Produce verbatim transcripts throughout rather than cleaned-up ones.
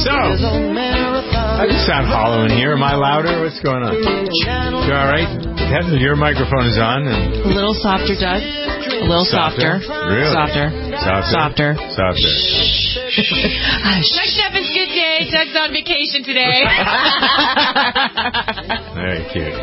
So, I just sound hollow in here. Am I louder? What's going on? You all right? Your microphone is on. And a little softer, Doug. A little softer. softer. Really? Softer. Softer. Softer. Softer. Doug Steffen's good day. Doug's on vacation today. Very cute.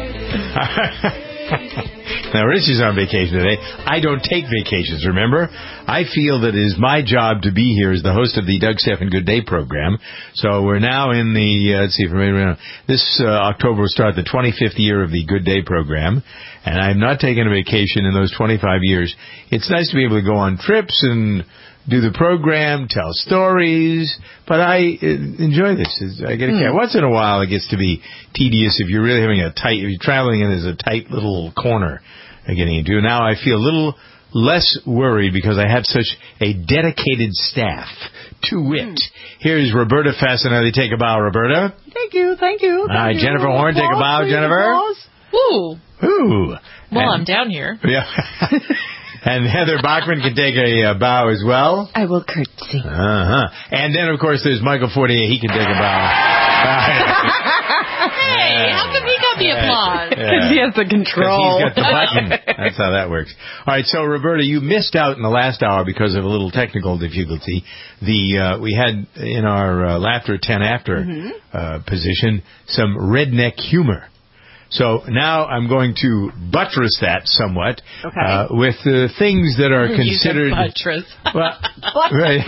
Now, Rich is on vacation today. I don't take vacations, remember? I feel that it is my job to be here as the host of the Doug Steffen Good Day program. So we're now in the, uh, let's see, from this uh, October will start the twenty-fifth year of the Good Day program. And I'm not taking a vacation in those twenty-five years. It's nice to be able to go on trips and do the program, tell stories, but I uh, enjoy this. I get a mm. Once in a while, it gets to be tedious if you're really having a tight, if you're traveling in as a tight little corner I'm getting into. Now I feel a little less worried because I have such a dedicated staff. To wit, mm. here's Roberta Fascinelli. Take a bow, Roberta. Thank you, thank you. Thank All right, you. Jennifer Horn, take a bow, Jennifer. Ooh. Ooh. Well, and, I'm down here. Yeah. And Heather Bachman can take a uh, bow as well. I will curtsy. Uh-huh. And then, of course, there's Michael Fortier. He can take a bow. Hey, how come he got the applause? Because yeah. he has the control. He's got the button. That's how that works. All right, so, Roberta, you missed out in the last hour because of a little technical difficulty. The uh, we had in our uh, Laughter at ten After mm-hmm. uh, position some redneck humor. So now I'm going to buttress that somewhat okay. uh, with uh, things that are considered. Buttress. Well, right.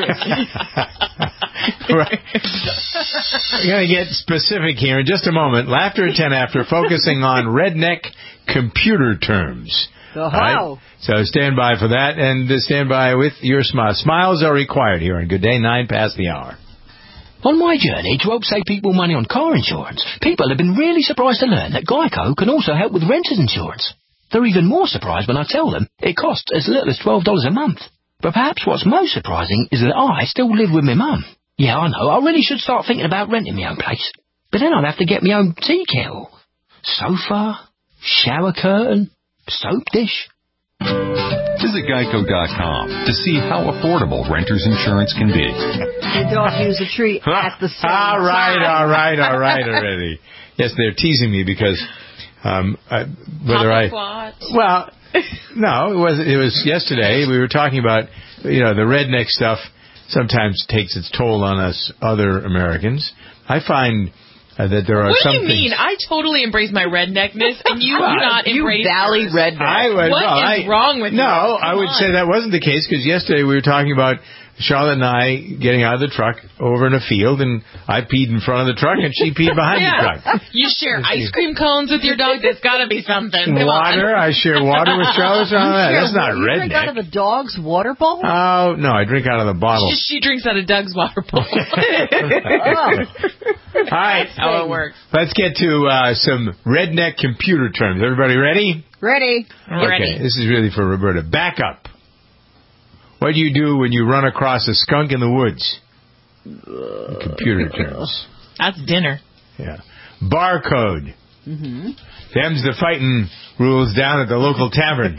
Right. We're going to get specific here in just a moment. Laughter at ten After, focusing on redneck computer terms. Oh, right? So stand by for that, and uh, stand by with your smile. Smiles are required here on Good Day, nine past the hour. On my journey to help save people money on car insurance, people have been really surprised to learn that Geico can also help with renter's insurance. They're even more surprised when I tell them it costs as little as twelve dollars a month. But perhaps what's most surprising is that I still live with my mum. Yeah, I know, I really should start thinking about renting my own place. But then I'd have to get my own tea kettle, sofa, shower curtain, soap dish. Visit Geico dot com to see how affordable renter's insurance can be. And don't use a tree at the same All right, time. all right, all right already. Yes, they're teasing me because um, I, whether Papa I... Plot. Well, no, it was it was yesterday. We were talking about, you know, the redneck stuff sometimes takes its toll on us other Americans. I find... Uh, that there are what some do you mean? things... I totally embrace my redneckness, and you do not you embrace valley yours. redneck. I would, What well, is I, wrong with no, you? No, I would on. say that wasn't the case, because yesterday we were talking about Charlotte and I getting out of the truck over in a field, and I peed in front of the truck, and she peed behind yeah. the truck. You share ice cream cones with your dog? That's got to be something. Come Water? on. I share water with Charlotte. On that. That's not you redneck. drink out of the dog's water bowl? Oh, no, I drink out of the bottle. She, she drinks out of Doug's water bowl. Oh. All right. How it works. Let's get to uh, some redneck computer terms. Everybody ready? Ready. Okay, Ready. this is really for Roberta. Back up. What do you do when you run across a skunk in the woods? In computer terms. That's dinner. Yeah. Barcode. Mm-hmm. Them's the fighting rules down at the local tavern.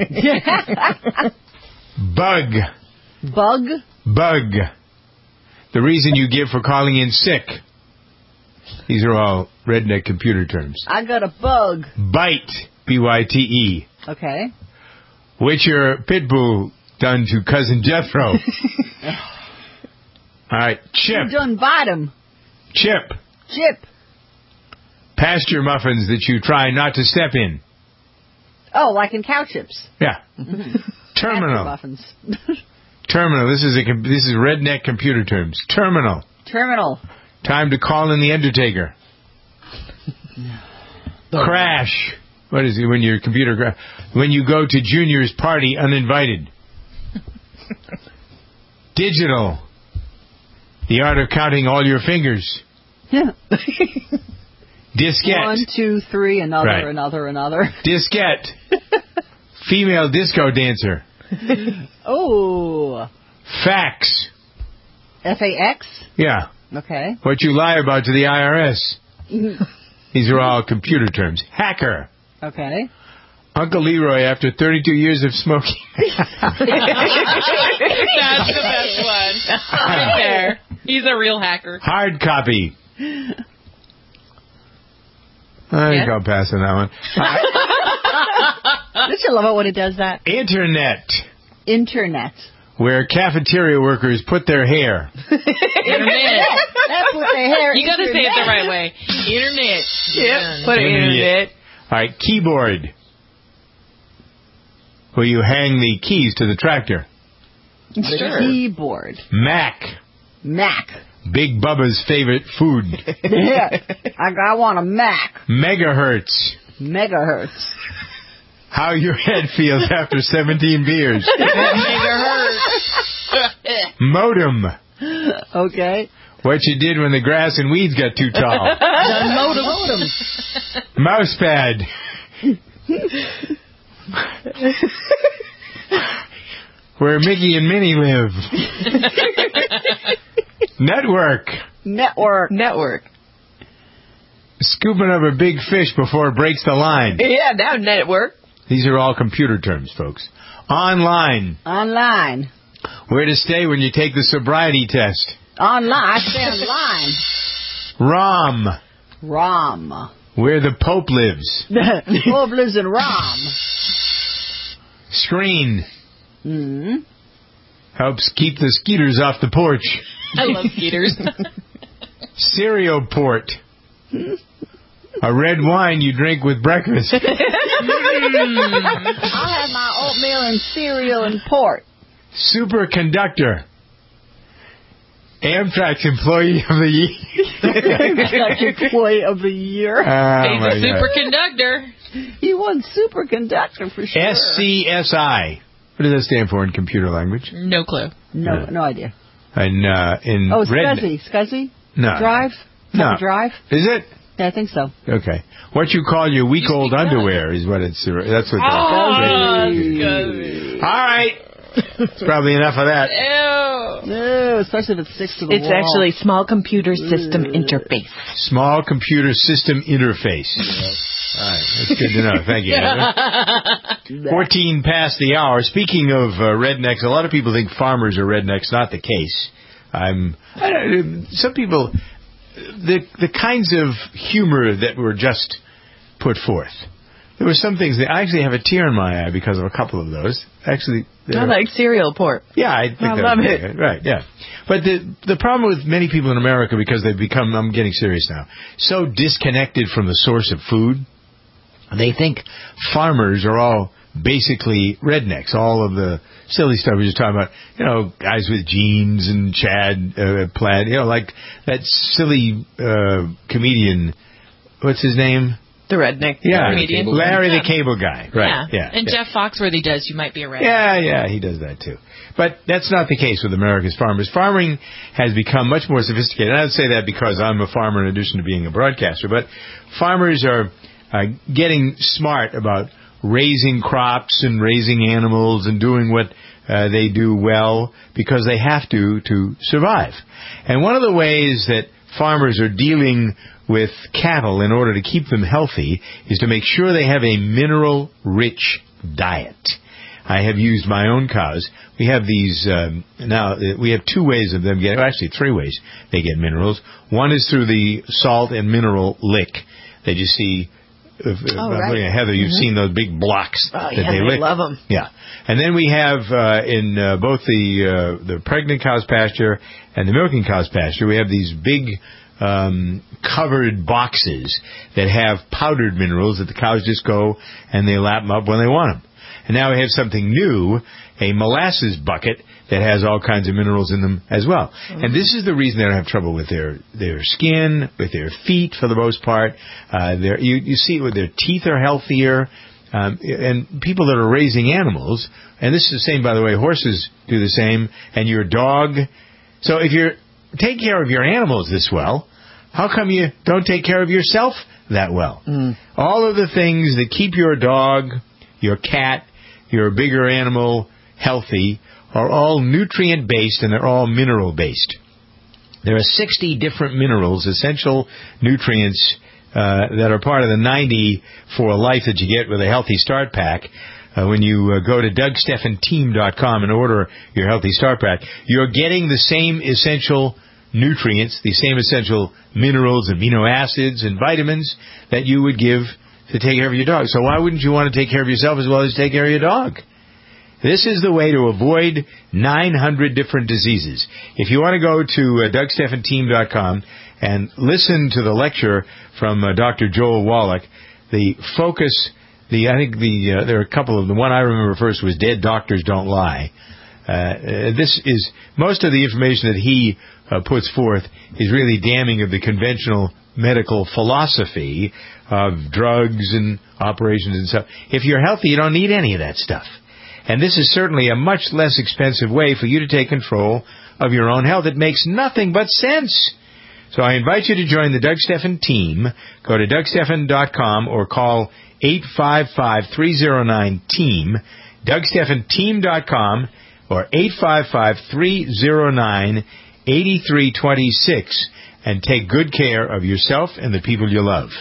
Bug. Bug. Bug. The reason you give for calling in sick. These are all redneck computer terms. I got a bug. Bite. B Y T E. Okay. Which your pit bull done to Cousin Jethro. All right. Chip. You done bite him. Chip. Chip. Pasture muffins that you try not to step in. Oh, like in cow chips. Yeah. Mm-hmm. Terminal. Muffins. Terminal. This is a this is redneck computer terms. Terminal. Terminal. Time to call in the Undertaker. Crash. What is it when your computer cra- when you go to Junior's party uninvited? Digital. The art of counting all your fingers. Yeah. Diskette. One, two, three, another, Right. another, another. Diskette. Female disco dancer. Oh. Fax. F A X? Yeah. Okay. What you lie about to the I R S. These are all computer terms. Hacker. Okay. Uncle Leroy after thirty-two years of smoking. That's the best one. Right there. He's a real hacker. Hard copy. I think Yeah. I'll pass on that one. Uh, Don't you love it when it does that? Internet, Internet. where cafeteria workers put their hair. Internet. That's what they hair. You gotta say it the right way. Internet. Yeah. Put it internet. All right, keyboard, where you hang the keys to the tractor. Sure. Keyboard. Mac, Mac. Big Bubba's favorite food. Yeah. I, I want a Mac. Megahertz, Megahertz. how your head feels after seventeen beers. Modem, Okay. what you did when the grass and weeds got too tall. Modem. Mousepad, where Mickey and Minnie live. Network, Network. Network. scooping up a big fish before it breaks the line. Yeah, now network. These are all computer terms, folks. Online, Online. where to stay when you take the sobriety test. Online. I stay online. ROM, ROM. where the Pope lives. Pope lives in ROM. Screen, Hmm. helps keep the skeeters off the porch. I love skeeters. Cereal port, a red wine you drink with breakfast. I'll have my oatmeal and cereal and port. Superconductor, Amtrak's employee of the year. Like employee of the year. Oh, He's my a God. superconductor. He won superconductor for sure. S C S I. What does that stand for in computer language? No clue. No, no idea. And uh, in Oh, red, SCSI. SCSI? no, Drive? No. Have a Drive? is it? Yeah, I think so. Okay. What you call your week-old You speak underwear is what it's. That's what. Oh, All right. It's probably enough of that. Ew. No, especially if it sticks to the It's wall. actually small computer system interface. Small computer system interface. All right, that's good to know. Thank you, Heather. Fourteen past the hour. Speaking of uh, rednecks, a lot of people think farmers are rednecks. Not the case. I'm. I don't, some people, the the kinds of humor that were just put forth. There were some things that I actually have a tear in my eye because of a couple of those. Actually, I like cereal port. yeah, I think I that love was it. right. Right, yeah. But the the problem with many people in America, because they've become, I'm getting serious now, so disconnected from the source of food, they think farmers are all basically rednecks. All of the silly stuff we were just talking about, you know, guys with jeans and Chad uh, plaid, you know, like that silly uh, comedian. What's his name? The redneck Yeah, comedian. Larry Yeah. the Cable Guy. Right. Yeah. Yeah. And yeah. Jeff Foxworthy does You Might Be a Redneck. Yeah, yeah, he does that too. But that's not the case with America's farmers. Farming has become much more sophisticated. And I would say that because I'm a farmer in addition to being a broadcaster. But farmers are uh, getting smart about raising crops and raising animals and doing what uh, they do well because they have to to survive. And one of the ways that farmers are dealing with cattle in order to keep them healthy is to make sure they have a mineral-rich diet. I have used my own cows. We have these, um, now, uh, we have two ways of them getting, actually three ways they get minerals. One is through the salt and mineral lick. They just see, if, if Oh, I'm right. looking at Heather, you've seen those big blocks Oh, that yeah, they I lick. love 'em. Yeah. And then we have, uh, in uh, both the uh, the pregnant cow's pasture and the milking cow's pasture, we have these big um, covered boxes that have powdered minerals that the cows just go and they lap them up when they want them. And now we have something new, a molasses bucket that has all kinds of minerals in them as well. Mm-hmm. And this is the reason they don't have trouble with their, their skin, with their feet for the most part. Uh, their, you, you see it with their teeth are healthier. Um, and people that are raising animals, and this is the same, by the way, horses do the same, and your dog. So if you're taking care of your animals this well, how come you don't take care of yourself that well? Mm. All of the things that keep your dog, your cat, your bigger animal healthy are all nutrient-based and they're all mineral-based. There are sixty different minerals, essential nutrients, uh, that are part of the ninety for life that you get with a Healthy Start Pack. Uh, when you uh, go to Doug Stephan Team dot com and order your Healthy Start Pack, you're getting the same essential nutrients, the same essential minerals, amino acids, and vitamins that you would give to take care of your dog. So why wouldn't you want to take care of yourself as well as take care of your dog? This is the way to avoid nine hundred different diseases. If you want to go to uh, Doug Steffen Team dot com and listen to the lecture from uh, Doctor Joel Wallach, the focus, the I think the uh, there are a couple of them. The one I remember first was Dead Doctors Don't Lie. Uh, uh, this is most of the information that he uh, puts forth is really damning of the conventional medical philosophy of drugs and operations and stuff. If you're healthy, you don't need any of that stuff. And this is certainly a much less expensive way for you to take control of your own health. It makes nothing but sense. So I invite you to join the Doug Steffen team. Go to Doug Steffen dot com or call eight five five, three oh nine, team, Doug Steffen Team dot com or eight five five, three oh nine, eight three two six and take good care of yourself and the people you love.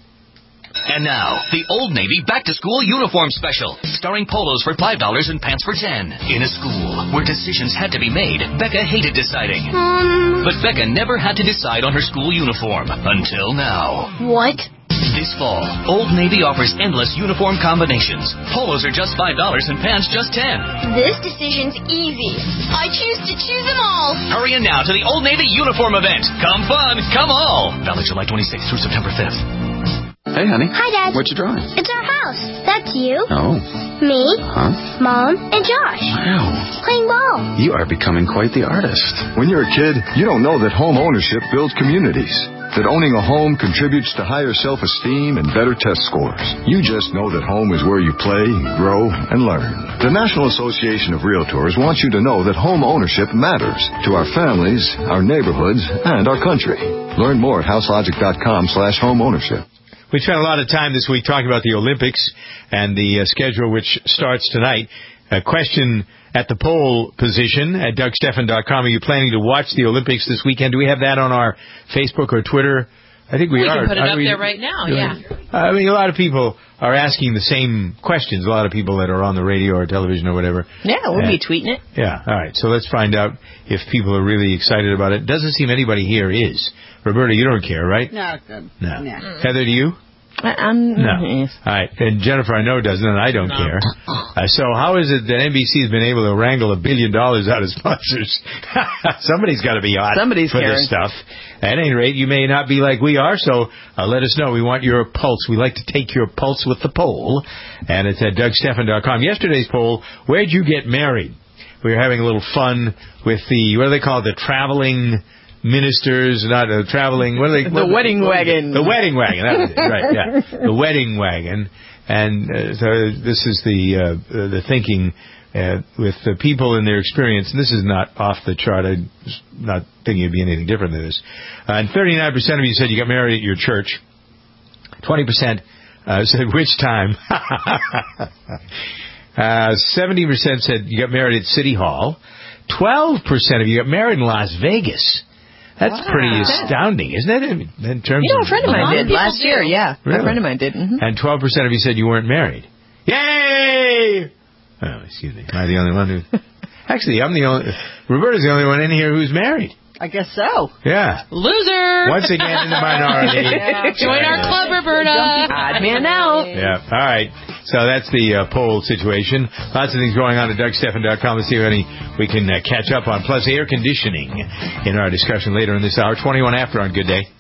And now, the Old Navy back-to-school uniform special, starring polos for five dollars and pants for ten dollars. In a school where decisions had to be made, Becca hated deciding. Um... But Becca never had to decide on her school uniform, until now. What? This fall, Old Navy offers endless uniform combinations. Polos are just five dollars and pants just ten dollars. This decision's easy. I choose to choose them all. Hurry in now to the Old Navy uniform event. Come fun, come all. Valid July twenty-sixth through September fifth. Hey, honey. Hi, Dad. What you drawing? It's our house. That's you. Oh. Me. Huh? Mom. And Josh. Wow. Playing ball. You are becoming quite the artist. When you're a kid, you don't know that home ownership builds communities. That owning a home contributes to higher self-esteem and better test scores. You just know that home is where you play, grow, and learn. The National Association of Realtors wants you to know that home ownership matters to our families, our neighborhoods, and our country. Learn more at houselogic.com slash home ownership. We spent a lot of time this week talking about the Olympics and the uh, schedule which starts tonight. A question at the poll position at Doug Steffen dot com. Are you planning to watch the Olympics this weekend? Do we have that on our Facebook or Twitter? I think we, we are. We can put it are up we, there right now, yeah. I mean, a lot of people are asking the same questions. A lot of people that are on the radio or television or whatever. Yeah, we'll uh, be tweeting it. Yeah, all right. So let's find out if people are really excited about it. Doesn't seem anybody here is. Roberta, you don't care, right? No, good. No. Yeah. Mm. Heather, do you? I'm, no. Yes. All right. And Jennifer, I know doesn't, and I don't no. care. Uh, so how is it that N B C has been able to wrangle a billion dollars out of sponsors? Somebody's got to be hot Somebody's for caring. this stuff. At any rate, you may not be like we are, so uh, let us know. We want your pulse. We like to take your pulse with the poll, and it's at Doug Steffen dot com. Yesterday's poll, where'd you get married? We were having a little fun with the, what do they call it, the traveling ministers, not a traveling, what are they? The what, wedding what, wagon. The wedding wagon, that was it, right, yeah. The wedding wagon. And uh, so this is the uh, the thinking uh, with the people in their experience, and this is not off the chart. I'm not thinking it'd be anything different than this. Uh, and thirty-nine percent of you said you got married at your church. twenty percent uh, said which time. uh, seventy percent said you got married at City Hall. twelve percent of you got married in Las Vegas. That's wow. pretty astounding, isn't it? In terms you know, a friend of mine of did last do. year, yeah. Really? A friend of mine did. Mm-hmm. And twelve percent of you said you weren't married. Yay! Oh, excuse me. Am I the only one who... Actually, I'm the only... Roberta's the only one in here who's married. I guess so. Yeah. Loser! Once again in the minority. yeah. Join our club, Roberta. Odd man out. Yeah. All right. So that's the uh, poll situation. Lots of things going on at Doug Steffen dot com. Let's see if any we can uh, catch up on. Plus air conditioning in our discussion later in this hour. twenty-one after on Good Day.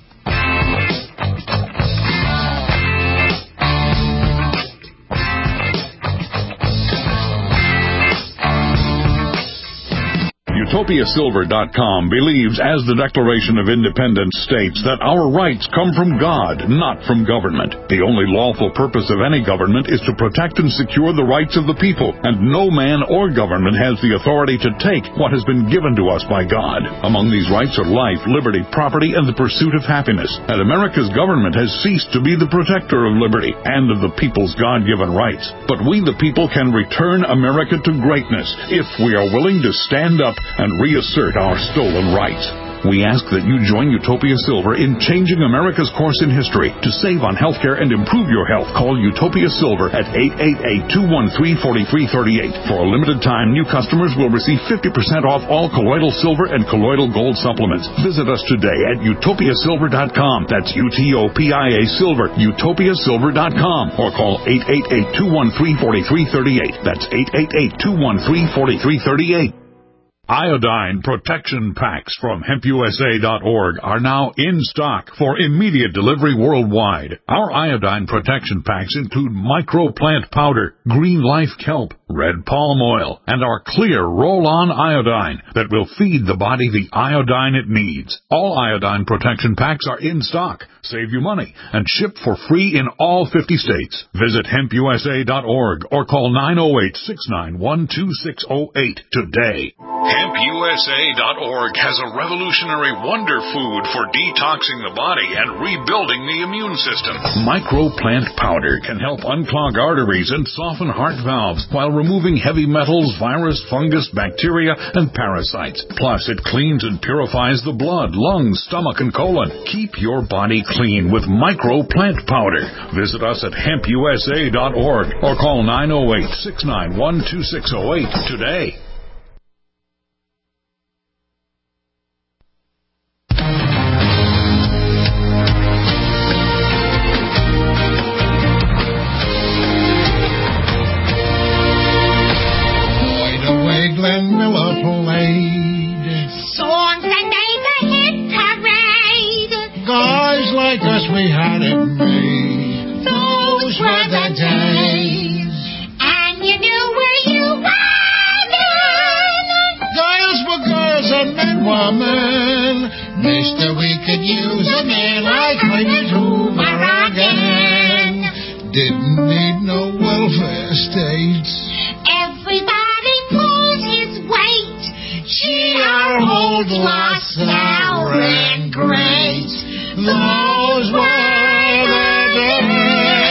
Utopia Silver dot com believes, as the Declaration of Independence states, that our rights come from God, not from government. The only lawful purpose of any government is to protect and secure the rights of the people, and no man or government has the authority to take what has been given to us by God. Among these rights are life, liberty, property, and the pursuit of happiness. And America's government has ceased to be the protector of liberty and of the people's God-given rights. But we, the people, can return America to greatness if we are willing to stand up and reassert our stolen rights. We ask that you join Utopia Silver in changing America's course in history. To save on healthcare and improve your health, call Utopia Silver at eight eight eight, two one three, four three three eight. For a limited time, new customers will receive fifty percent off all colloidal silver and colloidal gold supplements. Visit us today at utopia silver dot com. That's U T O P I A Silver, utopia silver dot com. Or call eight eight eight, two one three, four three three eight. That's eight eight eight, two one three, four three three eight. Iodine protection packs from hemp U S A dot org are now in stock for immediate delivery worldwide. Our iodine protection packs include microplant powder, green life kelp, red palm oil, and our clear roll-on iodine that will feed the body the iodine it needs. All iodine protection packs are in stock, save you money, and ship for free in all fifty states. Visit hemp U S A dot org or call nine oh eight, six nine one, two six oh eight today. hemp U S A dot org has a revolutionary wonder food for detoxing the body and rebuilding the immune system. Microplant powder can help unclog arteries and soften heart valves while removing heavy metals, virus, fungus, bacteria, and parasites. Plus, it cleans and purifies the blood, lungs, stomach, and colon. Keep your body clean with Microplant powder. Visit us at hemp U S A dot org or call nine oh eight, six nine one, two six oh eight today. Glenn Miller played songs that made the hit parade. Guys like us, we had it made. Those were the days. And you knew where you were then. Girls were girls and men were men. Mister, we could use a man like Clayton Toomer again. Didn't need no welfare states. Everybody pulls his weight. Gee, our old lost sour and great. Those were the days.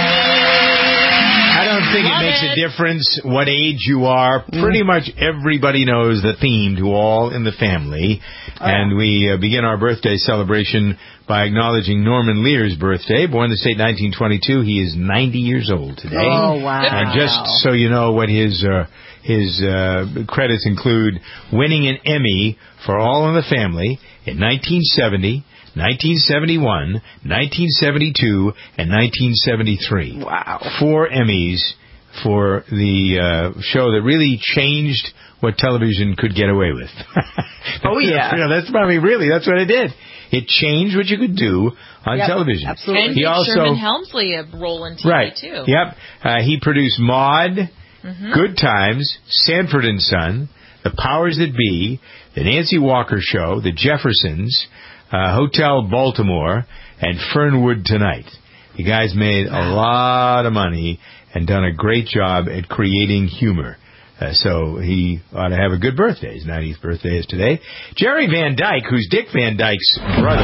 I don't think it makes a difference what age you are. Pretty much everybody knows the theme to All in the Family. And we uh, begin our birthday celebration by acknowledging Norman Lear's birthday. Born in the state nineteen twenty-two. He is ninety years old today. Oh, wow. And just so you know what his uh, his uh, credits include, winning an Emmy for All in the Family in nineteen seventy, nineteen seventy-one, nineteen seventy-two, and nineteen seventy-three. Wow. Four Emmys for the uh, show that really changed what television could get away with. Oh, yeah. You know, that's probably really, that's what it did. It changed what you could do on yep, television. Absolutely. And he also, Sherman Helmsley a role in T V, right, too. Yep. Uh, he produced Maude, mm-hmm. Good Times, Sanford and Son, The Powers That Be, The Nancy Walker Show, The Jeffersons, uh, Hotel Baltimore, and Fernwood Tonight. The guy's made a lot of money and done a great job at creating humor. Uh, so he ought to have a good birthday. His ninetieth birthday is today. Jerry Van Dyke, who's Dick Van Dyke's brother,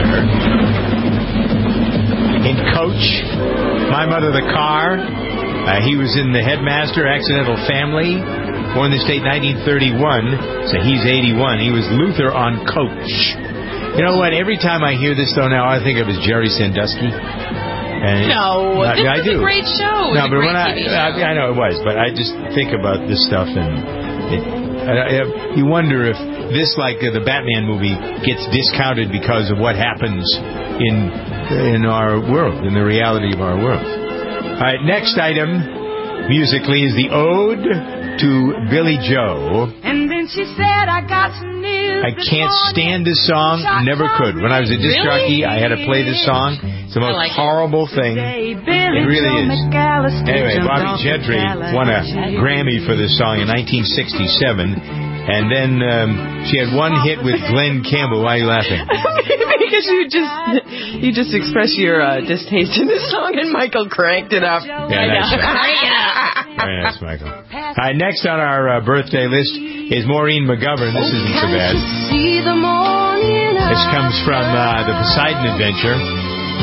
in Coach, My Mother the Car. Uh, he was in The Headmaster, Accidental Family. Born in the state nineteen thirty-one, so he's eighty-one. He was Luther on Coach. You know what? Every time I hear this, though, now I think of is Jerry Sandusky. And no, uh, this I is do. a great show. No, It's but a when great I, T V show. I, I know it was, but I just think about this stuff, and it, I, I, you wonder if this, like uh, the Batman movie, gets discounted because of what happens in in our world, in the reality of our world. All right, next item, musically, is the Ode to Billy Joe. And then she said, I got some news. I can't stand this song. Never could. When I was a disc jockey, I had to play this song. It's the most like horrible thing. It really is. Anyway, Bobby Gentry won a Grammy for this song in nineteen sixty-seven. And then um, she had one hit with Glenn Campbell. Why are you laughing? Because you just you just expressed your uh, distaste in this song, and Michael cranked it up. Yeah, nice. Very nice, Michael. All right, next on our uh, birthday list is Maureen McGovern. This isn't so bad. This comes from uh, the Poseidon Adventure.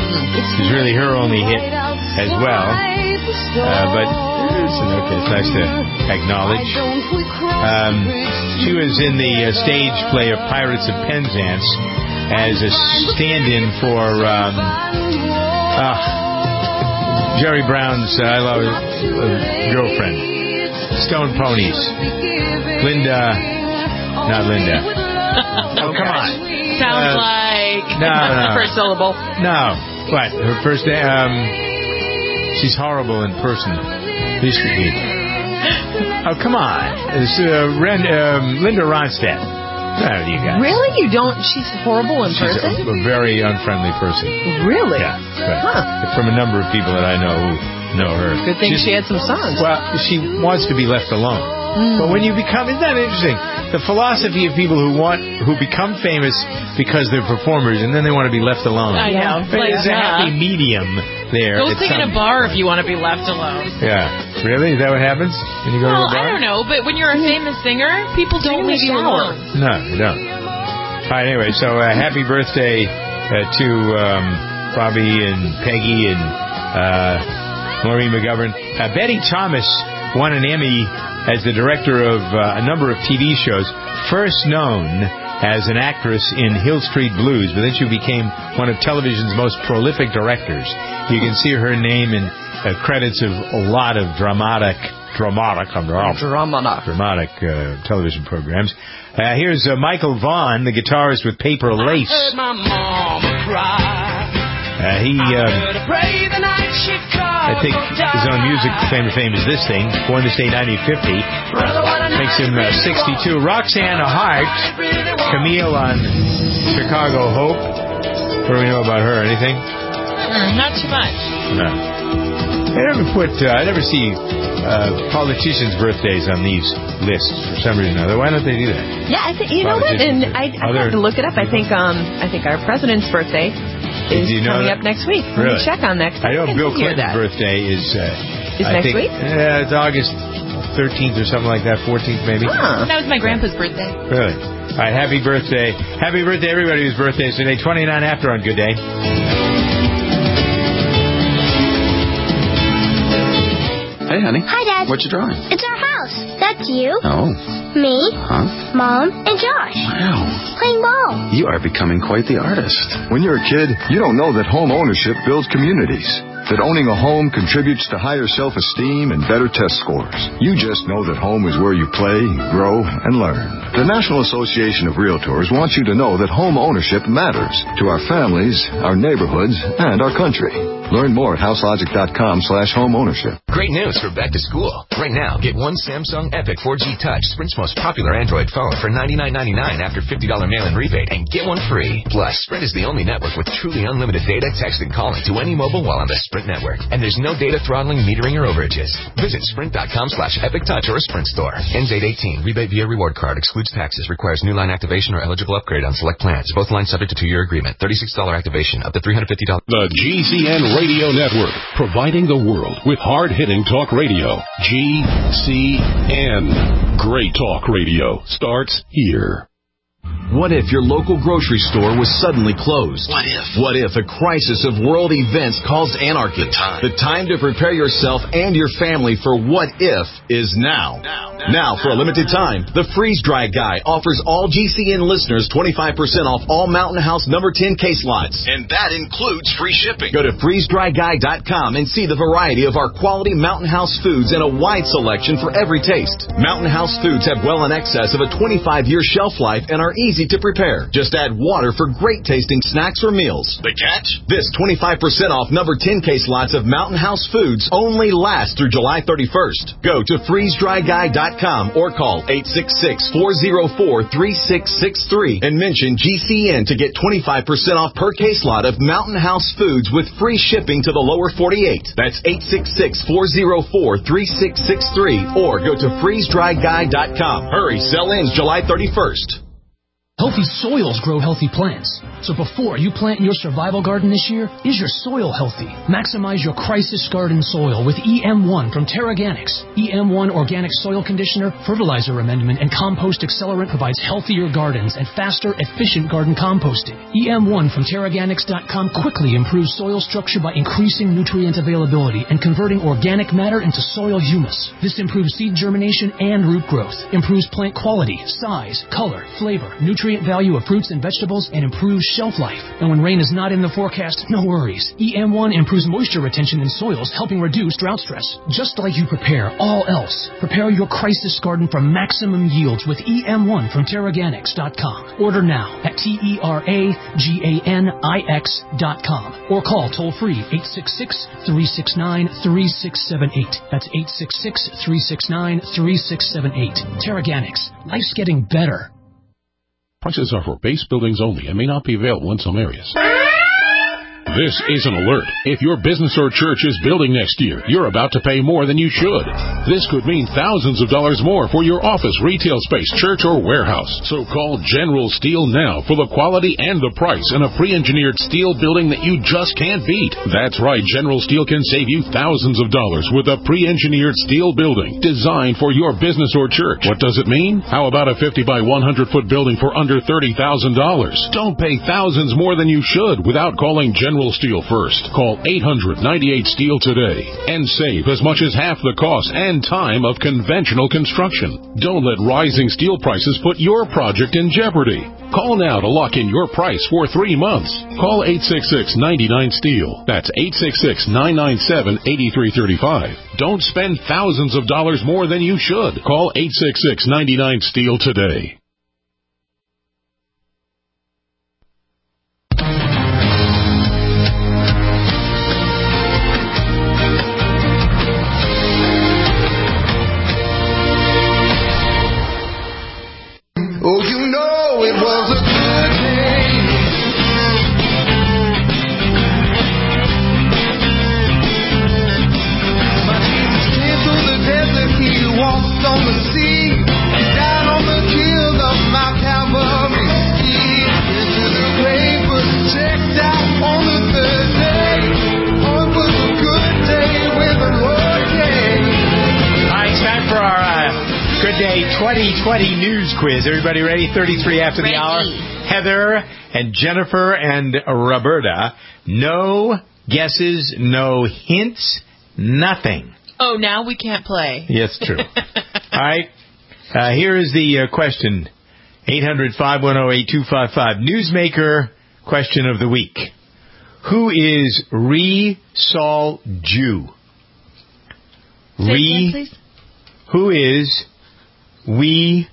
It's really her only hit as well. Uh, but it's, okay, it's nice to acknowledge. Um, she was in the uh, stage play of Pirates of Penzance as a stand-in for um, uh, Jerry Brown's uh, I Love uh, girlfriend, Stone Ponies. Linda, not Linda. Oh, come on. Sounds Uh, like no, no. First syllable. No. What? Her first name? Um, she's horrible in person. Used to be. Oh, come on. It's, uh, Ren, um, Linda Ronstadt. Oh, you guys. Really? You don't? She's horrible in She's person? a, a very unfriendly person. Really? Yeah. Right. Huh. From a number of people that I know who know her. Good thing She's, she had some sons. Well, she wants to be left alone. Mm. But when you become, isn't that interesting? The philosophy of people who want, who become famous because they're performers and then they want to be left alone. I know. There's a happy medium there. Go at sing in a some- bar if you want to be left alone. Yeah. Really? Is that what happens when you go Well, to a bar? I don't know, but when you're a famous singer, people Sing don't in the leave you shower. alone. No, you don't. All right, anyway, so uh, happy birthday uh, to um, Bobby and Peggy and uh, Maureen McGovern. Uh, Betty Thomas won an Emmy as the director of uh, a number of T V shows, first known as an actress in Hill Street Blues, but then she became one of television's most prolific directors. You can see her name in uh, credits of a lot of dramatic, dramatic, dramatic, dramatic uh, television programs. Uh, here's uh, Michael Vaughn, the guitarist with Paper Lace. I heard my mama cry. Uh, he, um, I think, his own music claim to fame is this thing, born this day nineteen fifty, makes him uh, sixty-two. Roxanne Hart, Camille on Chicago Hope. What do we know about her? Anything? Mm, not too much. No. I never put, uh, I never see uh, politicians' birthdays on these lists for some reason or other. Why don't they do that? Yeah, I think, you know what? And I, I Other- have to look it up. I think, um, I think our president's birthday is Do you know coming that? up next week. Let Really? me check on that. 'cause I know didn't Bill hear Clinton's that. birthday is... Uh, Is I next think, week? Yeah, it's August thirteenth or something like that, fourteenth maybe. Huh. That was my grandpa's birthday. Really? All right, happy birthday. Happy birthday, everybody whose birthday is today. twenty-nine after on Good Day. Hey, honey. Hi, Dad. What you drawing? It's our house. That's you, Oh. me, Huh? Mom, and Josh. Wow. Playing ball. You are becoming quite the artist. When you're a kid, you don't know that home ownership builds communities. That owning a home contributes to higher self-esteem and better test scores. You just know that home is where you play, grow, and learn. The National Association of Realtors wants you to know that home ownership matters to our families, our neighborhoods, and our country. Learn more at houselogic.com slash home ownership. Great news for back to school. Right now, get one Samsung Epic four G Touch, Sprint's most popular Android phone, for ninety-nine ninety-nine after fifty dollars mail-in rebate, and get one free. Plus, Sprint is the only network with truly unlimited data, text, and calling to any mobile while on the Sprint network. And there's no data throttling, metering, or overages. Visit sprint.com slash Epic Touch or a Sprint store. Ends eight eighteen. Rebate via reward card. Excludes taxes. Requires new line activation or eligible upgrade on select plans. Both lines subject to two-year agreement. thirty-six dollars activation. Up to three hundred fifty dollars. The G C N Radio Network, providing the world with hard-hitting talk radio. G C N. Great talk radio starts here. What if your local grocery store was suddenly closed? What if? What if a crisis of world events caused anarchy? The time. The time to prepare yourself and your family for what if is now. Now, now, Now, for a limited time, the Freeze Dry Guy offers all G C N listeners twenty-five percent off all Mountain House number ten case lots. And that includes free shipping. Go to freeze dry guy dot com and see the variety of our quality Mountain House foods and a wide selection for every taste. Mountain House foods have well in excess of a twenty-five year shelf life and are easy to prepare. Just add water for great tasting snacks or meals. The catch? This twenty-five percent off number ten case lots of Mountain House foods only lasts through July thirty-first. Go to freeze dry guy dot com or call eight six six, four zero four, three six six three and mention G C N to get twenty-five percent off per case lot of Mountain House foods with free shipping to the lower forty-eight. That's eight six six, four zero four, three six six three or go to freeze dry guy dot com. Hurry, sell ends July thirty-first. Healthy soils grow healthy plants. So before you plant your survival garden this year, is your soil healthy? Maximize your crisis garden soil with E M one from Terraganics. E M one Organic Soil Conditioner, Fertilizer Amendment, and Compost Accelerant provides healthier gardens and faster, efficient garden composting. E M one from Terraganics dot com quickly improves soil structure by increasing nutrient availability and converting organic matter into soil humus. This improves seed germination and root growth, improves plant quality, size, color, flavor, nutrient value of fruits and vegetables, and improves shelf life. And when rain is not in the forecast, no worries. E M one improves moisture retention in soils, helping reduce drought stress. Just like you prepare all else, prepare your crisis garden for maximum yields with E M one from Terraganics dot com. Order now at T E R A G A N I X dot com or call toll-free eight six six, three six nine, three six seven eight. That's eight six six, three six nine, three six seven eight. Terraganics. Life's getting better. Prices are for base buildings only and may not be available in some areas. This is an alert. If your business or church is building next year, you're about to pay more than you should. This could mean thousands of dollars more for your office, retail space, church, or warehouse. So call General Steel now for the quality and the price in a pre-engineered steel building that you just can't beat. That's right, General Steel can save you thousands of dollars with a pre-engineered steel building designed for your business or church. What does it mean? How about a fifty by one hundred foot building for under thirty thousand dollars? Don't pay thousands more than you should without calling General Steel first. Call eight hundred, ninety-eight, STEEL today and save as much as half the cost and time of conventional construction. Don't let rising steel prices put your project in jeopardy. Call now to lock in your price for three months. Call eight six six, nine nine, STEEL. That's eight six six, nine nine seven, eight three three five. Don't spend thousands of dollars more than you should. Call eight six six, nine nine, STEEL today. Oh, you know it was a good day. My Jesus came through the desert, he walked on the sea, he died on the hill of Mount Calvary. He went to the grave, but checked out on the third day. Oh, it was a good day when the Lord came. All right, it's time for our uh, Good Day twenty twenty News Quiz. Everybody ready? thirty-three after the Ready. hour. Heather and Jennifer and Roberta. No guesses, no hints, nothing. Oh, now we can't play. Yes, true. All right. Uh, here is the uh, question. eight hundred, five one zero, eight two five five. Newsmaker question of the week. Who is Ree Saul Jew? Say Ree, again, please. who is We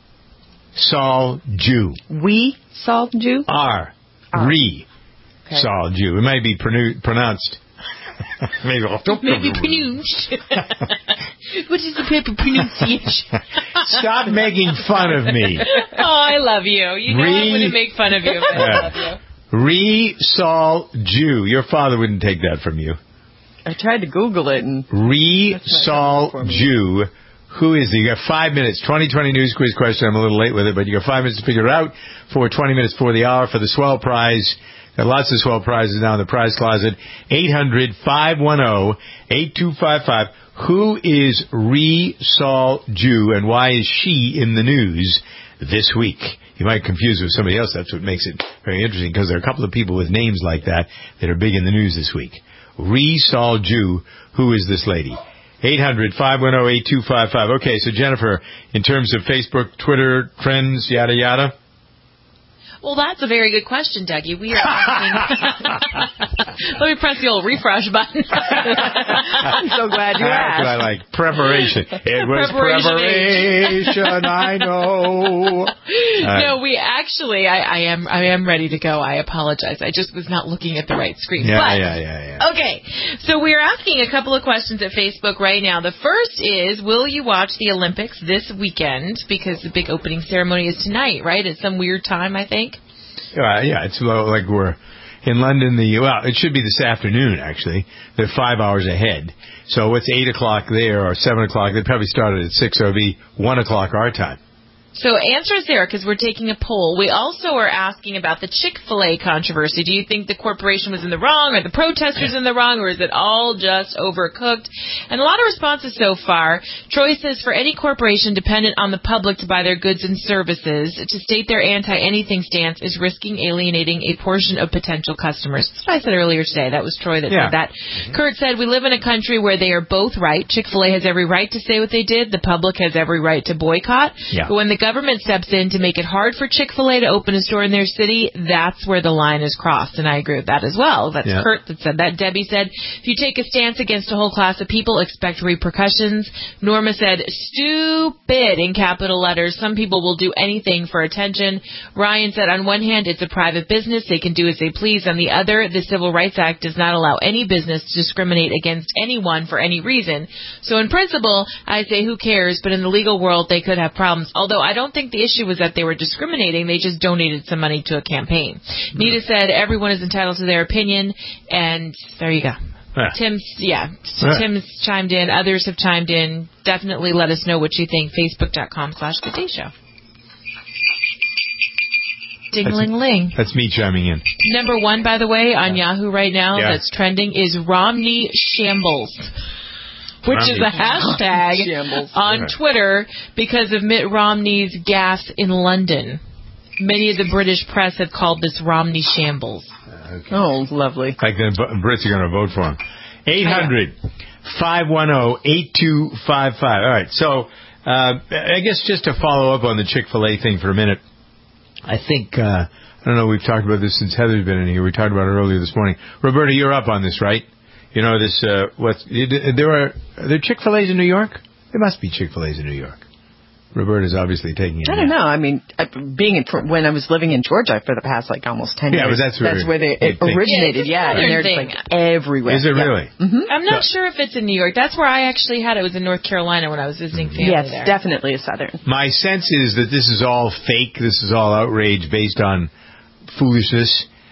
Saul Jew? We Saul Jew? R. R. Ree Okay. Saul Jew. It might be pronu- pronounced. Maybe Maybe pronounced. What is the proper pronunciation? Stop making fun of me. Oh, I love you. You know Re- I'm going to make fun of you. But I love you. Ree Saul Jew. Your father wouldn't take that from you. I tried to Google it and Ree That's not Saul coming for me. Jew. Who is he? You got five minutes. twenty twenty News Quiz question. I'm a little late with it, but you got five minutes to figure it out for twenty minutes for the hour for the swell prize. Got lots of swell prizes now in the prize closet. eight hundred, five one zero, eight two five five. Who is Ree Saul Jew and why is she in the news this week? You might confuse her with somebody else. That's what makes it very interesting because there are a couple of people with names like that that are big in the news this week. Ree Saul Jew. Who is this lady? eight hundred, five one zero, eight two five five. Okay, so Jennifer, in terms of Facebook, Twitter, trends, yada, yada. Well, that's a very good question, Dougie. We are asking... Let me press the old refresh button. I'm so glad you That's what I asked. like. Preparation. It was Preparation preparation, I know. Uh, No, we actually, I, I am I am ready to go. I apologize. I just was not looking at the right screen. Yeah, but, yeah, yeah, yeah. Okay, so we're asking a couple of questions at Facebook right now. The first is, will you watch the Olympics this weekend? Because the big opening ceremony is tonight, right? At some weird time, I think. Uh, yeah, it's like we're in London. The well, it should be this afternoon. Actually, they're five hours ahead. So it's eight o'clock there or seven o'clock. They probably started at six. So it'll be one o'clock our time. So answer us there, because we're taking a poll. We also are asking about the Chick-fil-A controversy. Do you think the corporation was in the wrong, or the protesters in the wrong, or is it all just overcooked? And a lot of responses so far. Troy says, for any corporation dependent on the public to buy their goods and services, to state their anti-anything stance is risking alienating a portion of potential customers. That's what I said earlier today. That was Troy that Yeah. said that. Mm-hmm. Kurt said, we live in a country where they are both right. Chick-fil-A has every right to say what they did. The public has every right to boycott. Yeah. But when the government steps in to make it hard for Chick-fil-A to open a store in their city, that's where the line is crossed. And I agree with that as well. That's Yeah. Kurt that said that. Debbie said, if you take a stance against a whole class of people, expect repercussions. Norma said, stupid in capital letters. Some people will do anything for attention. Ryan said, on one hand, it's a private business. They can do as they please. On the other, the Civil Rights Act does not allow any business to discriminate against anyone for any reason. So in principle, I say, who cares? But in the legal world, they could have problems. Although I don't think the issue was that they were discriminating. They just donated some money to a campaign. Mm-hmm. Nita said, everyone is entitled to their opinion. And there you go. Yeah. Tim's, yeah, yeah. Tim's chimed in. Others have chimed in. Definitely let us know what you think. Facebook.com slash Good Day Show. Ding-ling-ling. That's, that's me chiming in. Number one, by the way, on yeah. Yahoo right now yeah. that's trending is Romney Shambles, which Romney. is a hashtag on Twitter because of Mitt Romney's gas in London. Many of the British press have called this Romney Shambles. Okay. Oh, lovely. Like the Brits are going to vote for him. eight hundred, five one zero, eight two five five. All right, so uh, I guess just to follow up on the Chick-fil-A thing for a minute, I think, uh, I don't know, we've talked about this since Heather's been in here. We talked about it earlier this morning. Roberta, you're up on this, right? You know, this, uh, what, there are, are there Chick-fil-A's in New York? There must be Chick-fil-A's in New York. Roberta's obviously taking it. I don't know. I mean, being in, when I was living in Georgia for the past like almost ten yeah, years, but that's where, that's where they it originated. Yeah, and they're thing. like everywhere. Is it yeah. really? Mm-hmm. I'm not so, sure if it's in New York. That's where I actually had it. It was in North Carolina when I was visiting family yes, there. Yes, definitely a Southern. My sense is that this is all fake. This is all outrage based on foolishness.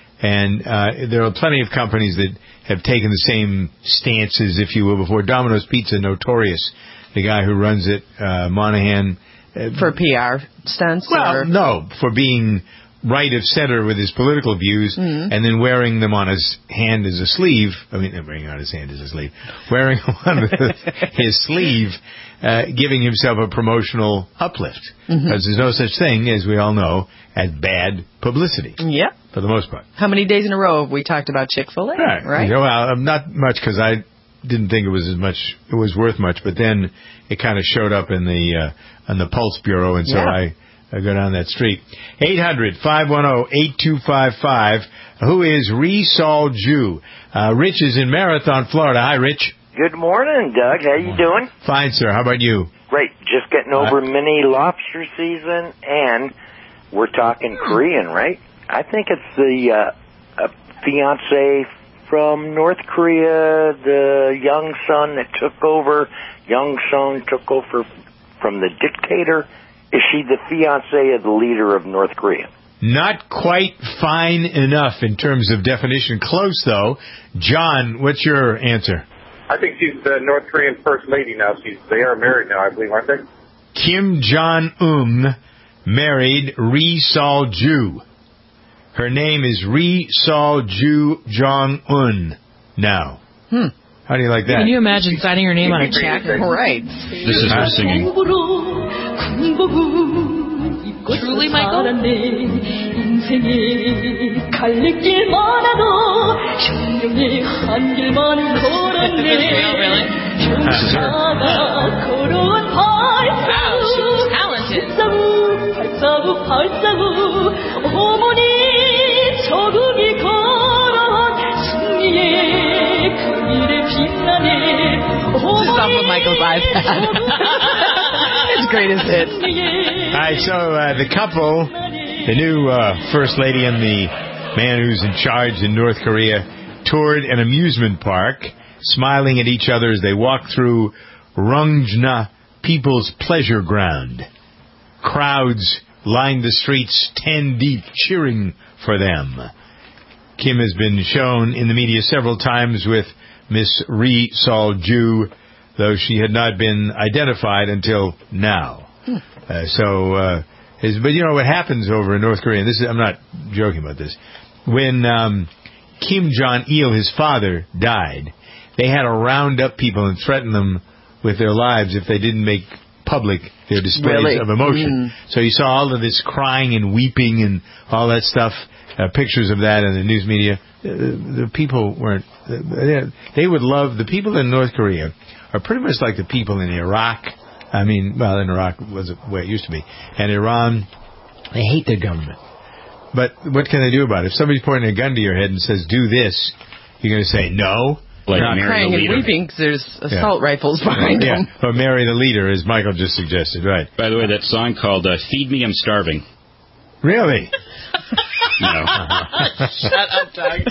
And uh, there are plenty of companies that have taken the same stances, if you will, before. Domino's Pizza, notorious. The guy who runs it, uh, Monahan. Uh, for P R stunts? Well, or? no, for being right of center with his political views, mm-hmm. and then wearing them on his hand as a sleeve. I mean, wearing on his hand as a sleeve. Wearing on his sleeve, uh, giving himself a promotional uplift. Because mm-hmm. there's no such thing, as we all know, as bad publicity. Yep. For the most part. How many days in a row have we talked about Chick-fil-A? Right. right? You know, well, not much, because I didn't think it was as much, it was worth much, but then it kind of showed up in the, uh, in the Pulse Bureau, and so yeah. I, I go down that street. eight hundred, five one zero, eight two five five. Who is Resol Jew? Uh, Rich is in Marathon, Florida. Hi, Rich. Good morning, Doug. How you doing? Fine, sir. How about you? Great. Just getting over uh, mini lobster season, and we're talking Korean, right? I think it's the uh, a fiance from North Korea, the young son that took over. Young son took over from the dictator. Is she the fiance of the leader of North Korea? Not quite fine enough in terms of definition. Close, though. John, what's your answer? I think she's the North Korean first lady now. She's They are married now, I believe, aren't they? Kim Jong-un married Ri Sol-ju. Her name is Ri Sol-ju Jong-un now. Hmm. How do you like that? Can you imagine signing her name on a check? Right. This is her singing. Truly, Michael? Really? This is her. Wow, she's This is off of Michael's iPad. His greatest hits. All right, so uh, the couple, the new uh, first lady and the man who's in charge in North Korea, toured an amusement park, smiling at each other as they walked through Rungjna People's Pleasure Ground. Crowds lined the streets ten deep, cheering for them. Kim has been shown in the media several times with Miss Ri Sol-ju, though she had not been identified until now. Hmm. Uh, so, uh, is, but you know what happens over in North Korea, and this is, I'm not joking about this, when um, Kim Jong-il, his father, died, they had to round up people and threaten them with their lives if they didn't make public their displays Really? of emotion. Mm. So you saw all of this crying and weeping and all that stuff, uh, pictures of that in the news media. Uh, the people weren't, uh, they would love, the people in North Korea are pretty much like the people in Iraq. I mean, well, in Iraq wasn't the way it used to be. And Iran, they hate their government. But what can they do about it? If somebody's pointing a gun to your head and says, do this, you're going to say no. Like crying and weeping because there's assault yeah. rifles behind yeah. them. Or marry the leader, as Michael just suggested, right. By the way, that song called uh, Feed Me, I'm Starving. Really? No. Shut up, Doug.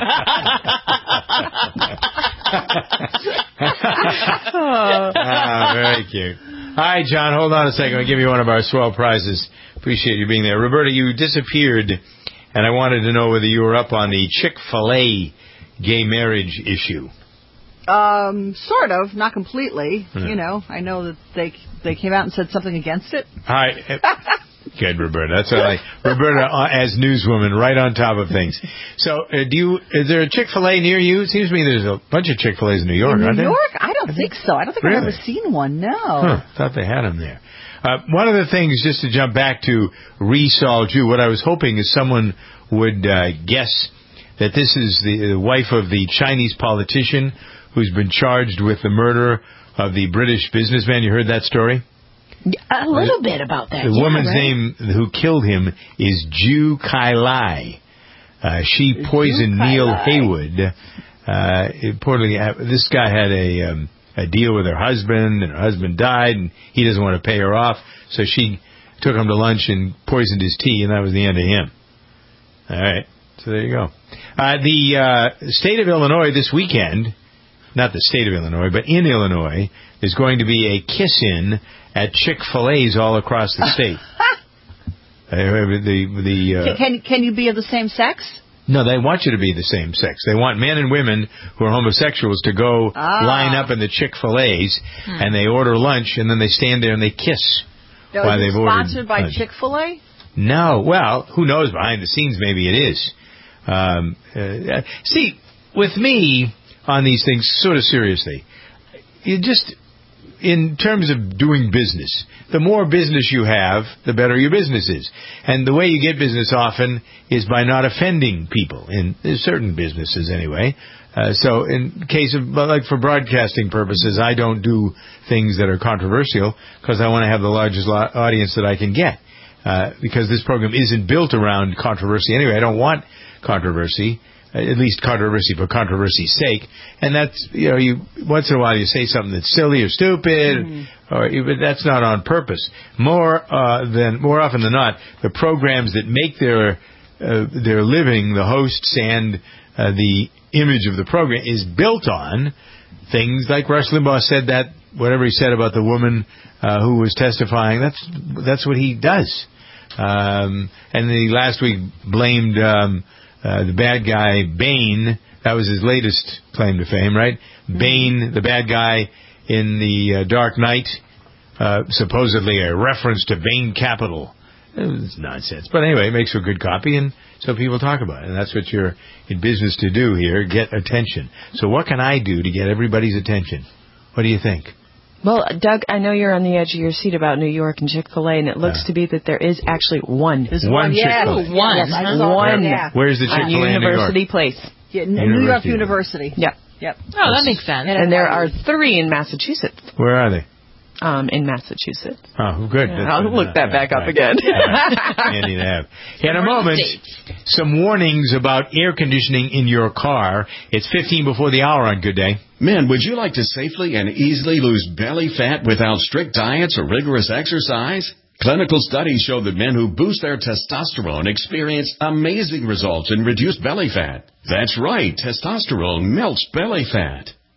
Ah, very cute. All right, John, hold on a second. I'll give you one of our swell prizes. Appreciate you being there. Roberta, you disappeared, and I wanted to know whether you were up on the Chick-fil-A gay marriage issue. Um, sort of, not completely. Hmm. You know, I know that they they came out and said something against it. Hi. Good, Roberta. That's what I like. Roberta, uh, as newswoman, right on top of things. So, uh, do you? Is there a Chick-fil-A near you? It seems to me there's a bunch of Chick-fil-A's in New York, in aren't New there? York? I don't think so. I don't think Really? I've ever seen one, no. Huh, thought they had them there. Uh, one of the things, just to jump back to Re-Sol Jew, what I was hoping is someone would uh, guess that this is the, the wife of the Chinese politician who's been charged with the murder of the British businessman. You heard that story? A little bit about that. The yeah, woman's right? name who killed him is Ju Kai Lai. Uh, she poisoned Kai Neil Lai. Haywood. Uh, reportedly, this guy had a um, a deal with her husband, and her husband died, and he doesn't want to pay her off, so she took him to lunch and poisoned his tea, and that was the end of him. All right, so there you go. Uh, the uh, state of Illinois this weekend, not the state of Illinois, but in Illinois, is going to be a kiss-in at Chick-fil-A's all across the state. uh, the the uh, Can can you be of the same sex? No, they want you to be the same sex. They want men and women who are homosexuals to go Ah. line up in the Chick-fil-A's, Hmm. and they order lunch, and then they stand there and they kiss Now, while is they've it ordered sponsored by lunch. Chick-fil-A? No. Well, who knows? Behind the scenes, maybe it is. Um, uh, see, with me on these things, sort of seriously, you just, in terms of doing business, the more business you have, the better your business is. And the way you get business often is by not offending people, in certain businesses anyway. Uh, so in case of, like for broadcasting purposes, I don't do things that are controversial because I want to have the largest lo- audience that I can get. Uh, because this program isn't built around controversy anyway. I don't want controversy, uh, at least controversy for controversy's sake. And that's, you know, you once in a while you say something that's silly or stupid, mm. or but that's not on purpose. More uh, than more often than not, the programs that make their uh, their living, the hosts and uh, the image of the program, is built on things like Rush Limbaugh said that whatever he said about the woman uh, who was testifying. That's that's what he does. Um, and he last week blamed um, uh, the bad guy Bane. That was his latest claim to fame, right? Mm-hmm. Bane, the bad guy in the uh, Dark Knight, uh, supposedly a reference to Bain Capital. It's nonsense. But anyway, it makes for good copy, and so people talk about it. And that's what you're in business to do here, get attention. So what can I do to get everybody's attention? What do you think? Well, Doug, I know you're on the edge of your seat about New York and Chick-fil-A, and it looks Uh, to be that there is actually one. There's one one, yes. Chick-fil-A. One. Yes, I saw One. that, yeah. Where's the Chick-fil-A On in New York? University Place. Yeah, N- New York University. University. Yep. Yep. Oh, that makes sense. And there are three in Massachusetts. Where are they? Um, in Massachusetts. Oh, good. Yeah, I'll look that back up right. again. Right. Handy to have. In a moment, some warnings about air conditioning in your car. It's fifteen before the hour on Good Day. Men, would you like to safely and easily lose belly fat without strict diets or rigorous exercise? Clinical studies show that men who boost their testosterone experience amazing results in reduced belly fat. That's right, testosterone melts belly fat.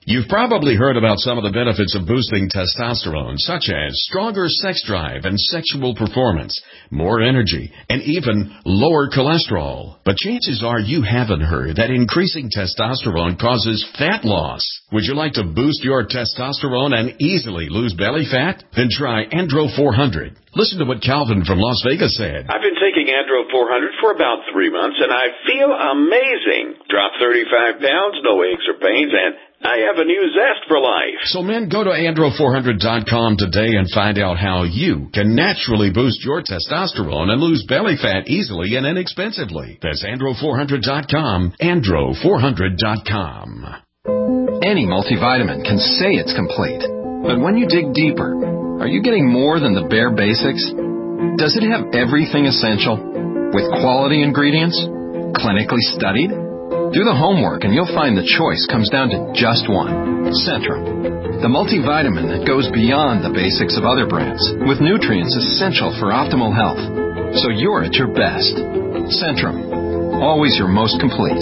You've probably heard about some of the benefits of boosting testosterone, such as stronger sex drive and sexual performance, more energy, and even lower cholesterol. But chances are you haven't heard that increasing testosterone causes fat loss. Would you like to boost your testosterone and easily lose belly fat? Then try Andro four hundred. Listen to what Calvin from Las Vegas said. I've been taking Andro four hundred for about three months, and I feel amazing. Dropped thirty-five pounds, no aches or pains, and I have a new zest for life. So men, go to andro four hundred dot com today and find out how you can naturally boost your testosterone and lose belly fat easily and inexpensively. That's andro four hundred dot com, andro four hundred dot com. Any multivitamin can say it's complete, but when you dig deeper, are you getting more than the bare basics? Does it have everything essential? With quality ingredients? Clinically studied? Do the homework and you'll find the choice comes down to just one. Centrum. The multivitamin that goes beyond the basics of other brands, with nutrients essential for optimal health. So you're at your best. Centrum. Always your most complete.